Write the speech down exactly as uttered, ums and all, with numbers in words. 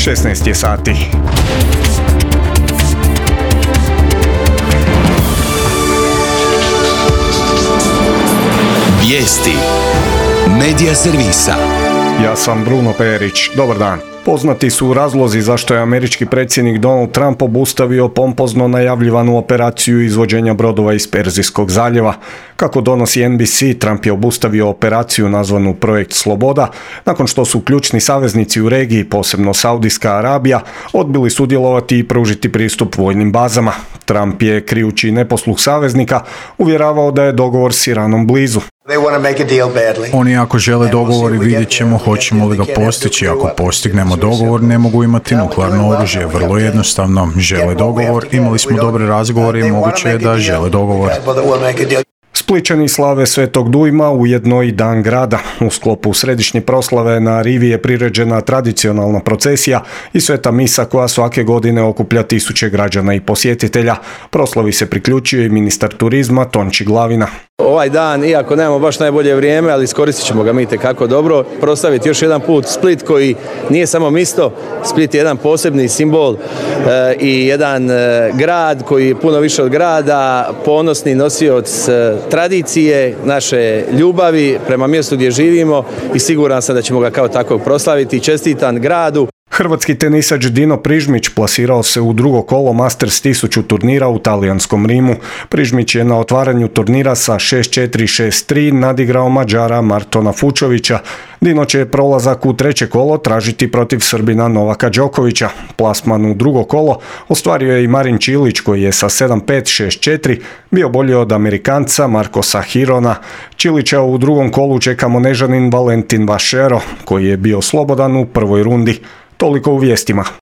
šesnaest je sati. Vijesti Medija servisa. Ja sam Bruno Perić. Dobar dan. Poznati su razlozi zašto je američki predsjednik Donald Trump obustavio pompozno najavljivanu operaciju izvođenja brodova iz Perzijskog zaljeva. Kako donosi N B C, Trump je obustavio operaciju nazvanu Projekt Sloboda, nakon što su ključni saveznici u regiji, posebno Saudijska Arabija, odbili sudjelovati i pružiti pristup vojnim bazama. Trump je, krijući neposluh saveznika, uvjeravao da je dogovor s Iranom blizu. Oni ako žele dogovor i vidjet ćemo hoćemo li ga postići. Ako postignemo dogovor, ne mogu imati nuklearno oružje. Vrlo jednostavno, žele dogovor, imali smo dobre razgovore i moguće je da žele dogovor. Splićani slave Svetog Dujma, ujedno i Dan grada. U sklopu središnje proslave na rivi je priređena tradicionalna procesija i sveta misa koja svake godine okuplja tisuće građana i posjetitelja. Proslavi se priključio i ministar turizma Tonči Glavina. Ovaj dan, iako nemamo baš najbolje vrijeme, ali iskoristit ćemo ga mi itekako dobro, proslaviti još jedan put Split koji nije samo misto. Split je jedan posebni simbol e, i jedan e, grad koji je puno više od grada, ponosni nosioc e, tradicije, naše ljubavi prema mjestu gdje živimo i siguran sam da ćemo ga kao takvog proslaviti. Čestitam gradu. Hrvatski tenisač Dino Prižmić plasirao se u drugo kolo Masters tisuću turnira u talijanskom Rimu. Prižmić je na otvaranju turnira sa šest četiri šest tri nadigrao Mađara Martona Fučovića. Dino će prolazak u treće kolo tražiti protiv Srbina Novaka Đokovića. Plasman u drugo kolo ostvario je i Marin Čilić koji je sa sedam pet šest četiri bio bolji od Amerikanca Marcosa Hirona. Čilića u drugom kolu čeka Monežanin Valentin Vašero koji je bio slobodan u prvoj rundi. Toliko u vijestima.